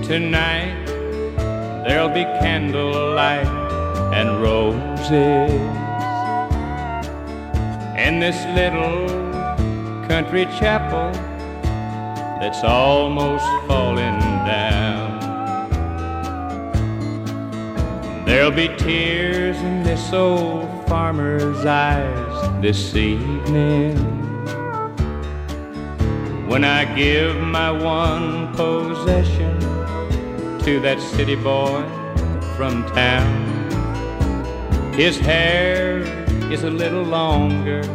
Tonight there'll be candlelight and roses in this little country chapel that's almost falling down. There'll be tears in this old farmer's eyes this evening when I give my one possession to that city boy from town. His hair is a little longer